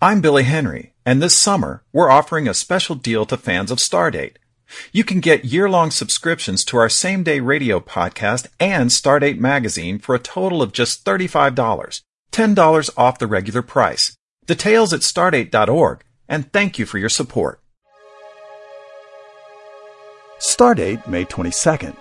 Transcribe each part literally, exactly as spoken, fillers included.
I'm Billy Henry, and this summer we're offering a special deal to fans of Stardate. You can get year-long subscriptions to our same-day radio podcast and Stardate magazine for a total of just thirty-five dollars, ten dollars off the regular price. Details at stardate dot org, and thank you for your support. Stardate, May twenty-second.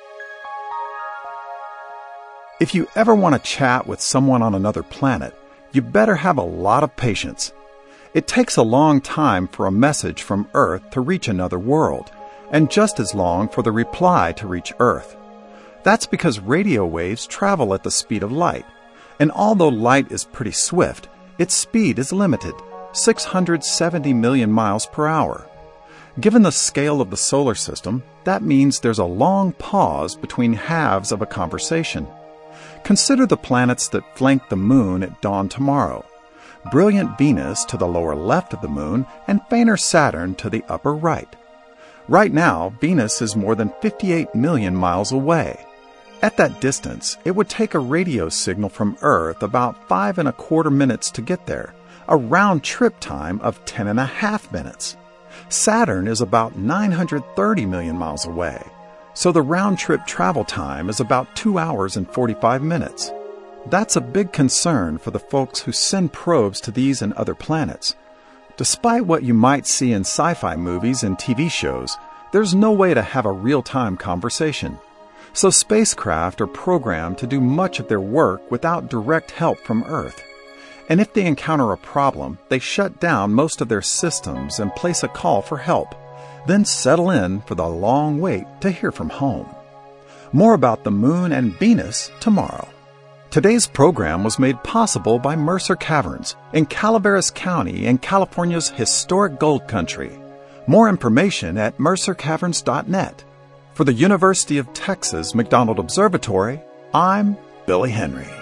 If you ever want to chat with someone on another planet, you better have a lot of patience. It takes a long time for a message from Earth to reach another world, and just as long for the reply to reach Earth. That's because radio waves travel at the speed of light, and although light is pretty swift, its speed is limited, six hundred seventy million miles per hour. Given the scale of the solar system, that means there's a long pause between halves of a conversation. Consider the planets that flank the moon at dawn tomorrow. Brilliant Venus to the lower left of the moon and fainter Saturn to the upper right. Right now, Venus is more than fifty-eight million miles away. At that distance, it would take a radio signal from Earth about five and a quarter minutes to get there, a round trip time of ten and a half minutes. Saturn is about nine hundred thirty million miles away. So the round-trip travel time is about two hours and forty-five minutes. That's a big concern for the folks who send probes to these and other planets. Despite what you might see in sci-fi movies and T V shows, there's no way to have a real-time conversation. So spacecraft are programmed to do much of their work without direct help from Earth. And if they encounter a problem, they shut down most of their systems and place a call for help. Then settle in for the long wait to hear from home. More about the Moon and Venus tomorrow. Today's program was made possible by Mercer Caverns in Calaveras County in California's historic gold country. More information at mercer caverns dot net. For the University of Texas McDonald Observatory, I'm Billy Henry.